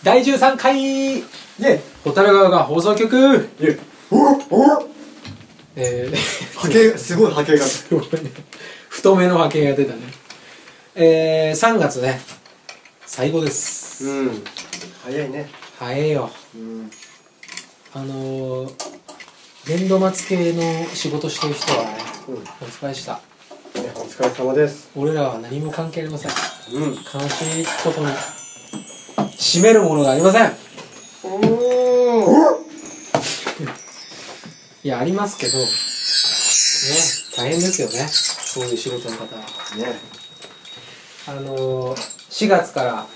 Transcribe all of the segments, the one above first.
第13回イェイホタル川が放送局イェイおお波形すごい波形がすごいね太めの波形が出たね3月ね最後です早いね早いよ年度末系の仕事してる人はね、お疲れした、 お疲れ様です。 俺らは何も関係ありません、 悲しいことに締めるものがありませんいやありますけどね、大変ですよね、そういう仕事の方はね。 4月から、はい、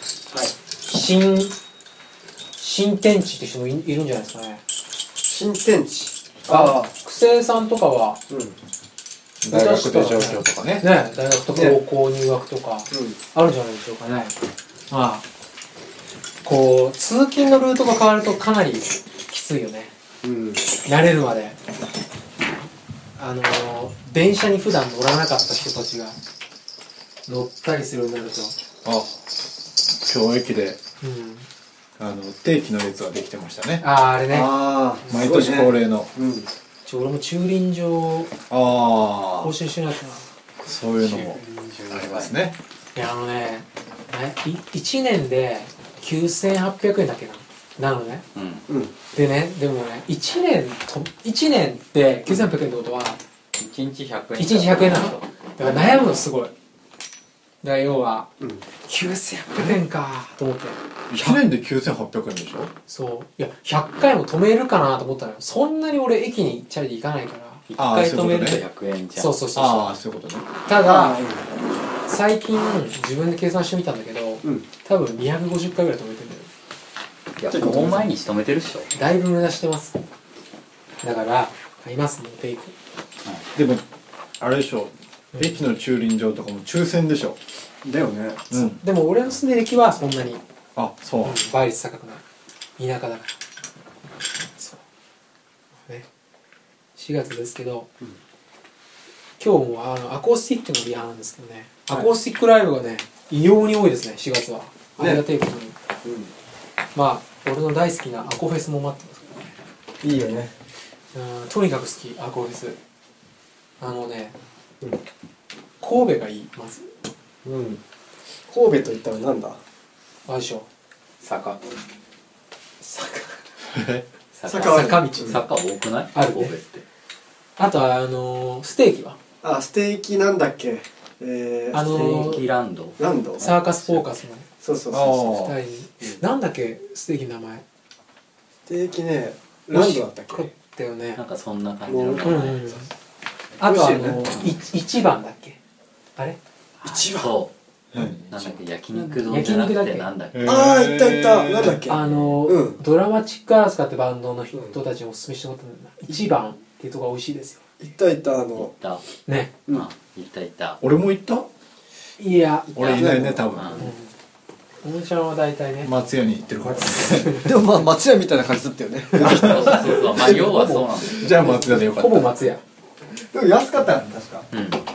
新天地って人もいるんじゃないですかね。新天地学生さんとかは、 大学で上京とかね、 大学と高校入学とかあるんじゃないでしょうかね。まあこう通勤のルートが変わるとかなりきついよね、慣れるまで。電車に普段乗らなかった人たちが乗ったりするようになると、 今日駅で、定期の列ができてましたね。 あれね、 毎年恒例の、 俺も駐輪場更新しないとな。 そういうのもありますね。 いや1年で9800円だっけなのね、でね、でもね1年で9800円ってことは 1日100円 1日100円なの。だから悩むのすごい。だから要は、9800円かと思って。 1年で9800円でしょ。 そういや100回も止めるかなと思ったのよ。そんなに俺駅にチャリで行かないから1回止めると 100円じゃん。 そうそういうことね。 ただ最近自分で計算してみたんだけど、多分250回ぐらい止めてるんだよ。 いやもう毎日止めてるっしょ。 だいぶ無駄してます。だから買いますもんテイク。 でもあれでしょ、駅の駐輪場とかも抽選でしょ。 だよね。 でも俺の住んでる駅はそんなに倍率高くない。田舎だからそうね。4月ですけど、今日もアコースティックのリハなんですけどね、アコースティックライブがね異様に多いですね4月は。ありがたいことに、まあ俺の大好きなアコフェスも待ってますけどね。 いいよね。 とにかく好きアコフェス。神戸がいい。まず神戸といったらなんだ。 あれでしょ、坂道坂多くない？ あるね。 神戸って。 あとはステーキはステーキなんだっけ、 ステーキランドサーカスフォーカスのそう 2人になんだっけステーキの名前。 ステーキね、ランドだったっけだよね。 なんかそんな感じの名前。 あと1番だっけ、あれ 1番そうなんだっけ、焼肉丼じゃなくてなんだっけ。 いったなんだっけ、 ドラマチックアースカってバンドの人たちにおすすめしてもらったんだよな。1番っていうとこが美味しいですよ。 行った行ったね。 行った俺も行った。 いや俺いないね多分。 おもちゃんは大体ね松屋に行ってるから。 でもまあ松屋みたいな感じだったよね。 そうまあ要はそうなんですよ。 じゃあ松屋でよかった。 ほぼ松屋でも安かったよね確か。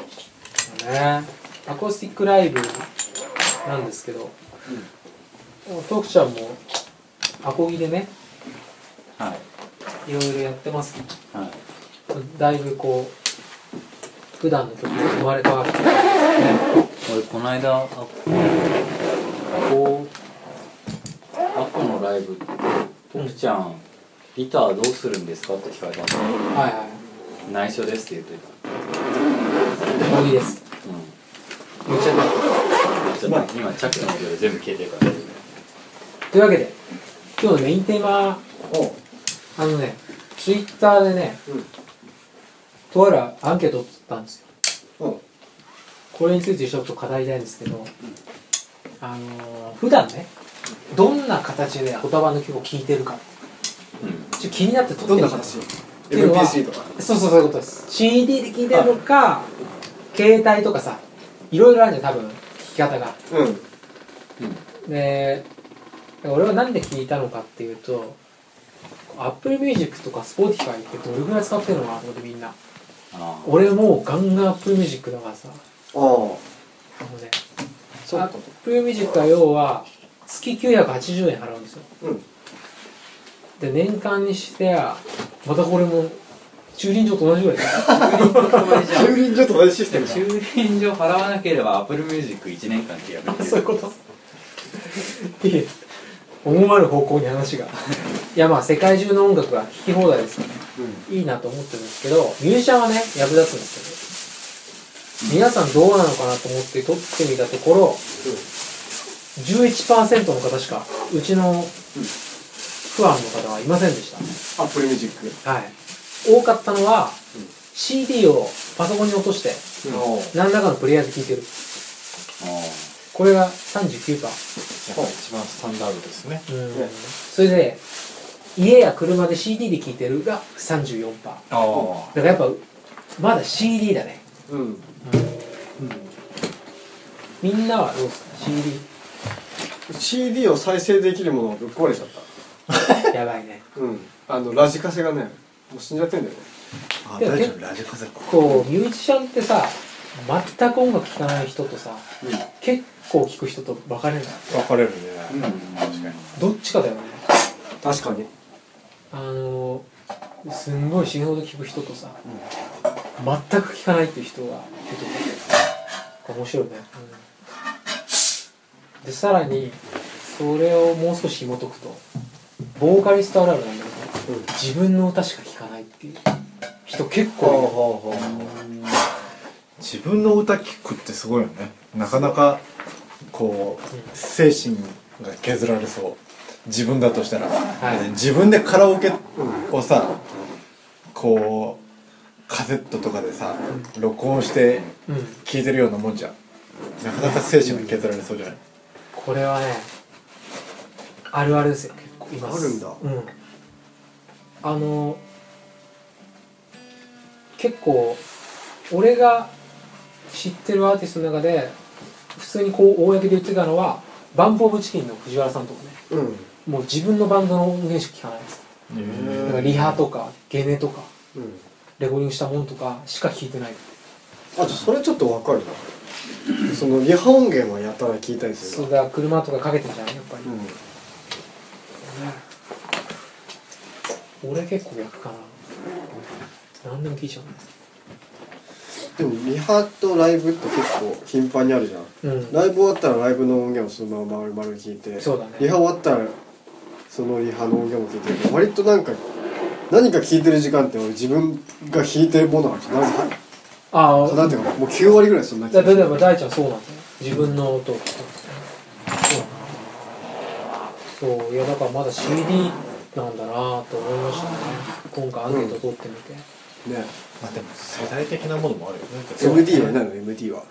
アコースティックライブなんですけど、徳ちゃんもアコギでね、いろいろやってますけど、だいぶこう普段の曲が生まれ変わってね。 俺この間アコのライブ徳ちゃんギターどうするんですかって聞かれたんですよ。内緒ですって言ってた。 アコギです。言っちゃった。 今チャックの音で全部消えてるから。 というわけで今日のメインテーマ、ツイッターでね、とあるアンケートを取ったんですよ。これについてちょっと語りたいんですけど、普段ねどんな形で言葉の曲を聴いてるか、ちょっと気になって撮ってみた。 どんな形？ MP3 とか。 そういうことです。 CD で聴いてるのか、携帯とかさ、いろいろあるじゃん多分聴き方が。で俺は何で聴いたのかっていうと、Apple Music とか Spotify ってどれぐらい使ってるのかなと思って。みんな俺もうガンガン Apple Music だからさ。Apple Music は要は月980円払うんですよ、で年間にしてまたこれも駐輪場と同じぐらいです駐輪場と同じシステムだ。 駐輪場払わなければ Apple Music 1年間契約できる。 そういうこといえ思わぬ方向に話がいやまあ世界中の音楽は聴き放題ですからね、いいなと思ってるんですけど、ミュージシャンはね役立つんですけど、皆さんどうなのかなと思って撮ってみたところ、11% の方しかうちのファンの方はいませんでした。 アップルミュージック。 はい。多かったのは、CD をパソコンに落として、何らかのプレイヤーで聴いてる。これが 39%。 やっぱ一番スタンダードですね。 それで、家や車で CD で聴いてるが 34%。だからやっぱ、まだ CD だね。みんなはどうですか CD を再生できるものがぶっ壊れちゃった。 やばいね。 ラジカセがね、もう死んじゃってんだよね。 大丈夫、ラジカセこうミュージシャンってさ、全く音楽聴かない人とさ、結構聴く人と分かれるんだ。 分かれるね。確かに。 どっちかだよね。 確かに。 すんごい死ぬほど聴く人とさ、全く聴かないっていう人がいると面白いね。でさらにそれをもう少し紐解くと、ボーカリストあるあるなんだけど、自分の歌しか聴かないっていう人結構いる。 自分の歌聴くってすごいよね。なかなかこう精神が削られそう。自分だとしたら、自分でカラオケをさ、こうカセットとかでさ、録音して聴いてるようなもんじゃん。なかなか精神が削られそうじゃない？ これはね、あるあるですよ。結構います。 あるんだ。 結構俺が知ってるアーティストの中で普通にこう公で言ってたのは、バンプオブチキンの藤原さんとかね、もう自分のバンドの音源しか聴かないです。だからリハとかゲネとか、レコーディングしたものとかしか聴いてない。 あとそれちょっと分かるな。そのリハ音源はやたら聞いたりする。 そうだ、車とかかけてるじゃんやっぱり、俺結構逆かな。何でも聞いちゃうね。 でもリハとライブって結構頻繁にあるじゃん、ライブ終わったらライブの音源をそのまま丸々聞いて、 そうだね、 リハ終わったらそのリハの音源も聞いて、割となんか何か聞いてる時間って俺自分が弾いてるものがなんかなんていうかもう9割ぐらいそんな気がする。 例えば大ちゃんそうなんだよ、自分の音を聞くんですね。そういやだからまだ CD なんだなと思いましたね、今回アンケート取ってみて、 ね。 まあでも世代的なものもあるよね。 MD は何の MD は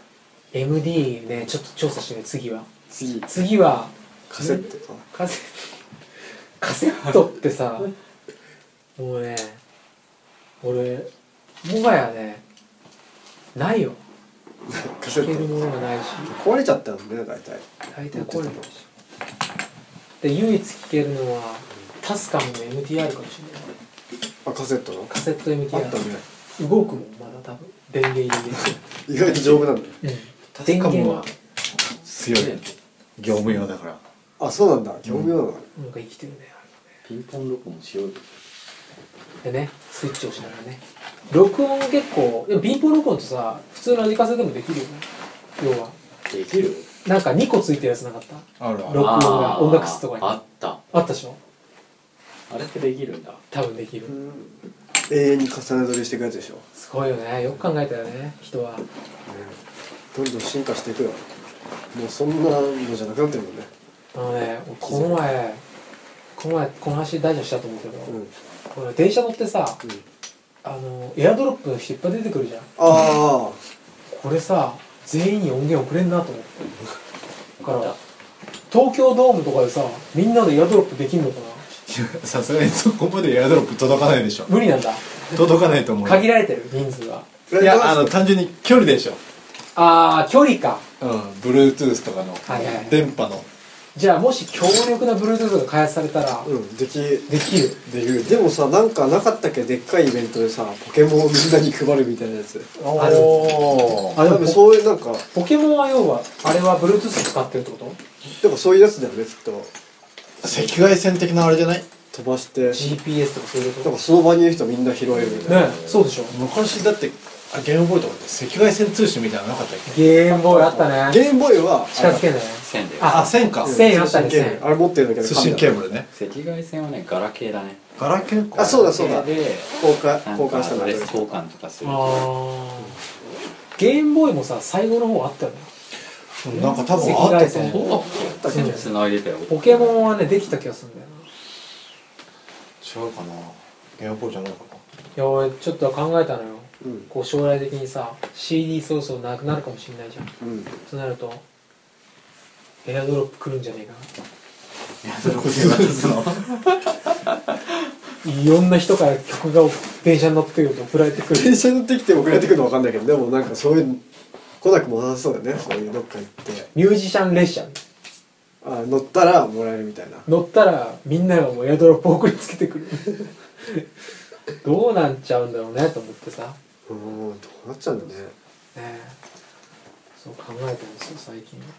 MD ね、ちょっと調査してね。次はカセットか。 カセットってさもうね、俺もはやねないよカセット聴けるものがないし、 壊れちゃったんだね、大体壊れてるし、で唯一聴けるのはタスカムの MTR かもしれない。 あ、カセットのカセット MTR あったね。 動くもんまだ多分電源入れて意外と丈夫なんだよ。 電源は強い業務用だから。 あ、そうなんだ、業務用なのかな。 なんか生きてるね。 ピンポン録音しようよ。 でね、スイッチをしながらね、録音結構、でもピンポン録音ってさ、普通のラジカセでもできるよね。要はできる？ なんか2個ついてるやつなかった？ あるある。 録音が音楽室とかにあったでしょ。 あれってできるんだ。 多分できる。 永遠に重ね撮りしていくやつでしょ。 すごいよね、よく考えたよね、人は。 どんどん進化していくよ。もうそんなのじゃなくなってるもんね。 この前この話大事したと思うけど、これ電車乗ってさ、エアドロップの人いっぱい出てくるじゃん。これさ、全員に音源送れんなと思って。だから東京ドームとかでさ、みんなでエアドロップできんのかな。 さすがにそこまでエアドロップ届かないでしょ。 無理なんだ。 届かないと思う。 限られてる人数は。 いや、単純に距離でしょ。 距離か。 Bluetooth とかの電波の。 じゃあもし強力な Bluetooth が開発されたら、 できる。 でもさ、なんかなかったっけ、でっかいイベントでさ、ポケモンをみんなに配るみたいなやつ。 多分そういうなんかポケモンは要はあれは Bluetooth 使ってるってこと？ でもそういうやつだよねきっと。 赤外線的なあれじゃない？ 飛ばして GPS とかそういうこと。 なんかその場にいる人みんな拾えるみたいな。 ね、そうでしょ。 昔だってゲームボーイとかって赤外線通信みたいなのなかったっけ？ ゲームボーイあったね。 ゲームボーイは近づけない。 線であ、線か。 線あったね、線。 あれ持ってるんだけど通信ケーブルね。 赤外線はねガラケーだね。 ガラケーか。 あ、そうだそうだ。 で交なん換したのかアドレス交換とかする。 ゲームボーイもさ、最後の方あったよね。 なんか多分赤外線。 そうだっけ？繋いでたよ。 ポケモンはね、できた気がするんだよな。 違うかな。ゲームボーイじゃないかな。 いや、俺ちょっと考えたのよ。 うんこう将来的にさ、CD そろそろなくなるかもしれないじゃん。 うんとなると、エアドロップ来るんじゃねえかな。 いやそれこそ渡すの。 いろんな人から曲が電車に乗ってくると送られてくる。 電車乗ってきて送られてくるの分かんないけど、でもなんかそういう来なくもなさそうだよね。そういうどっか行ってミュージシャン列車乗ったらもらえるみたいな。 乗ったらみんながもうエアドロップ送りつけてくる。どうなんちゃうんだろうねと思ってさ。 どうなっちゃうんだね。 ねえ、そう考えてるんですよ最近。ね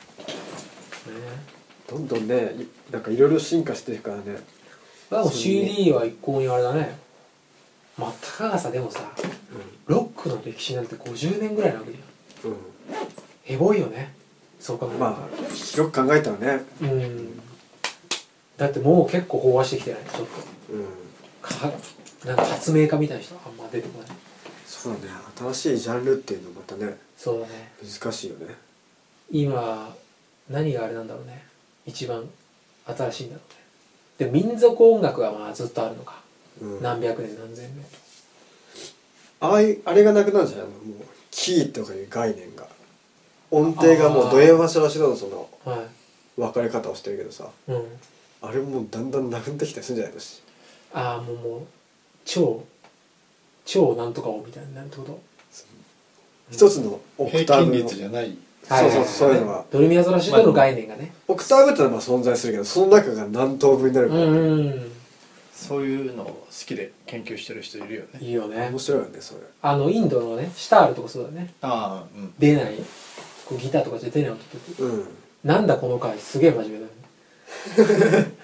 どんどんねなんかいろいろ進化してるからね。 え。でも CD は一向にあれだね。まあたかがさでもさ、ロックの歴史なんて50年ぐらいなわけじゃん。 うんエボいよね。そう考えると。 まあ広く考えたらね。 うん。だってもう結構飽和してきてないちょっと。なんか発明家みたいな人はあんま出てこない。 そうだね。新しいジャンルっていうのまたねそうだね。 難しいよね。 今何があれなんだろうね。一番新しいんだろうね。で民族音楽はまあずっとあるのか。何百年何千年。 あれがなくなるんじゃないの？もうキーとかいう概念が音程がもうド M 柱式のその分かれ方をしてるけどさ、あれもだんだんなくなってきたりするんじゃないのし。 もう超なんとかをみたいになるってこと？ 一つのオクターブの平均率じゃない。 そういうのはドレミアゾラシドの概念がね。 オクターブってのはまあ存在するけど、その中が何等分になるかそういうのを好きで研究してる人いるよね。 いいよね。 面白いよねそれ。 インドのねシタールとかそうだね。 ああ、 出ないこうギターとかじゃ出ない音ってなんだこの回すげえ真面目だよね。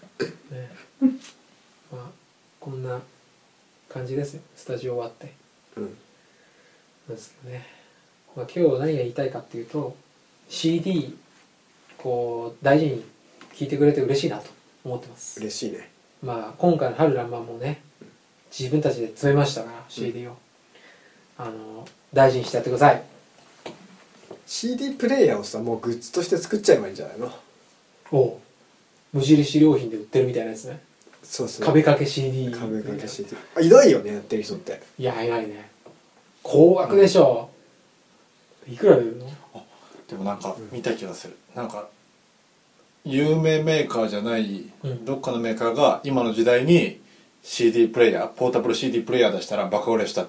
まあこんな感じですよスタジオ終わってなんですけどね。まあ、今日何が言いたいかっていうと CD こう大事に聴いてくれて嬉しいなと思ってます。 嬉しいね。 まあ今回の春らんまんもね自分たちで詰めましたから CD を、大事にしてやってください。 CD プレイヤーをさもうグッズとして作っちゃえばいいんじゃないの？ お無印良品で売ってるみたいなやつね。 そうそう壁掛け CD。 壁掛け CD。いないよねやってる人って。 いやいないね。高額でしょ、いくらで売るの？ でもなんか見た気がする。なんか有名メーカーじゃないどっかのメーカーが今の時代に CD プレイヤーポータブル CD プレイヤー出したらバカ売れしたって。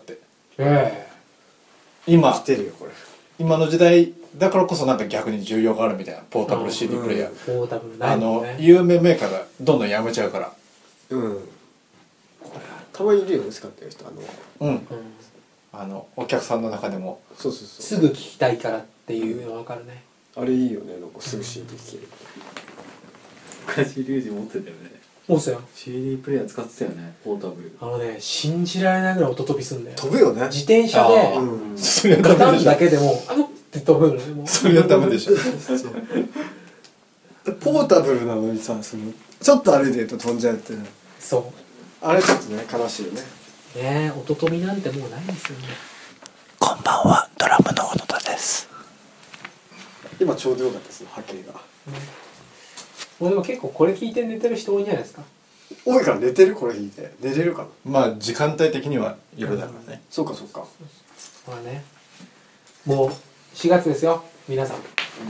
今来てるよこれ。 今の時代だからこそなんか逆に需要があるみたいなポータブル CD プレイヤー。 ポータブルないもんね。 有名メーカーがどんどんやめちゃうから。 たまにいるよね使ってる人。 お客さんの中でもそうすぐ聞きたいからっていうの分かるね。 あれいいよねなんかすぐ CD 聴ける。 昔リュウジ持ってたよね。 もうさ CD プレイヤー使ってたよねポータブル。 信じられないぐらい音飛びすんだよ。 飛ぶよね。 自転車でそれはガタンダメでしょ。 だけでもって飛ぶのねもう。 それはダメでしょ。 ポータブルなのにさちょっと歩いてると飛んじゃうってそあれちょっとね悲しいよね。 うね。音飛びなんてもうないんですよね。 こんばんは、ドラムの小野田です。 今ちょうどよかったですね波形が。 もうでも結構これ聞いて寝てる人多いんじゃないですか。 多いから寝てるこれ弾いて寝れるかな。 まあ時間帯的には夜だからね。 そうかそうか。 まあねもう4月ですよ皆さん。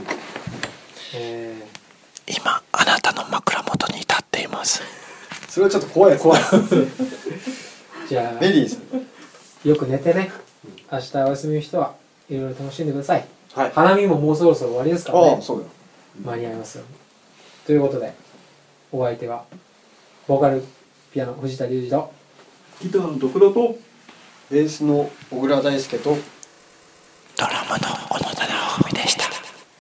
今あなたの枕元に立っています。 それはちょっと怖い怖いじゃあベリーさんよく寝てね。明日お休みの人はいろいろ楽しんでください。 はい。 花見ももうそろそろ終わりですからね。 そうだよ。 間に合いますように。ということでお相手はボーカルピアノ藤田隆二とギターの徳田とベースの小倉大輔とドラムの小野田直